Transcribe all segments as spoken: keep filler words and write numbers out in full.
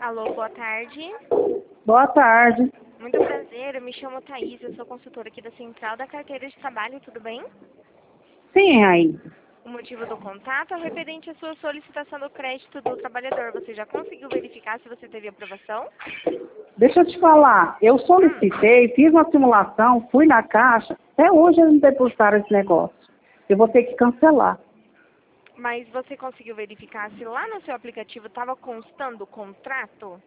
Alô, boa tarde. Boa tarde. Muito prazer, eu me chamo Thaís, eu sou consultora aqui da Central da Carteira de Trabalho, tudo bem? Sim, aí. O motivo do contato é referente à sua solicitação do crédito do trabalhador. Você já conseguiu verificar se você teve aprovação? Deixa eu te falar, eu solicitei, fiz uma simulação, fui na caixa, até hoje eles não depositaram esse negócio. Eu vou ter que cancelar. Mas você conseguiu verificar se lá no seu aplicativo estava constando o contrato?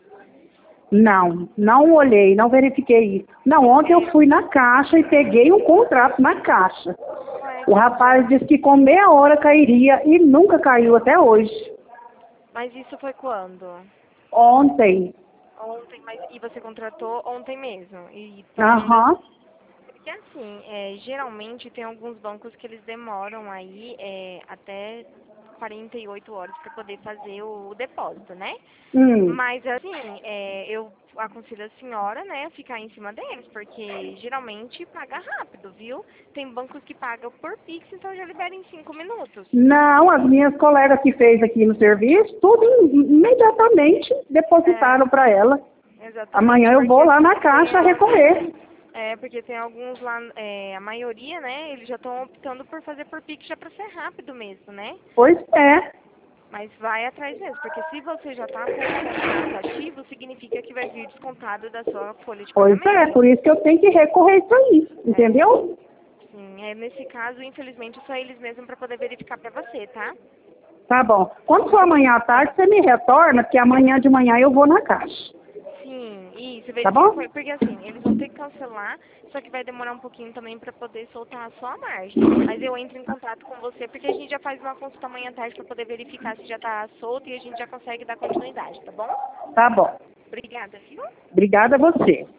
Não, não olhei, não verifiquei isso. Não, ontem eu fui na caixa e peguei um contrato na caixa. Ué, O rapaz disse que com meia hora cairia e nunca caiu até hoje. mas isso foi quando? Ontem. Ontem, mas e você contratou ontem mesmo? E Aham. porque assim, é, geralmente tem alguns bancos que eles demoram aí é, até quarenta e oito horas para poder fazer o, o depósito, né? Hum. Mas assim, é, eu aconselho a senhora, né, a ficar em cima deles, porque geralmente paga rápido, viu? Tem bancos que pagam por Pix, então já libera em cinco minutos. Não, as minhas colegas que fez aqui no serviço, tudo imediatamente depositaram É, para ela. exatamente. Amanhã eu vou Porque lá na tem caixa a- recorrer. É, porque tem alguns lá, é, a maioria, né, eles já estão optando por fazer por Pix já para ser rápido mesmo, né? Pois é. Mas vai atrás mesmo, porque se você já está com o contrato ativo, significa que vai vir descontado da sua folha de Pois é, pagamento. por isso que eu tenho que recorrer isso aí, É, entendeu? sim, é, nesse caso, infelizmente, só eles mesmos para poder verificar para você, tá? Tá bom. Quando for Muito amanhã à tarde, você me retorna, porque amanhã de manhã eu vou na caixa. Sim, isso, Tá verifica, bom? com- porque assim, eles vão ter que cancelar, só que vai demorar um pouquinho também para poder soltar só a margem. Mas eu entro em contato com você, porque a gente já faz uma consulta amanhã à tarde para poder verificar se já está solto e a gente já consegue dar continuidade, tá bom? Tá bom. Obrigada, viu? Obrigada a você.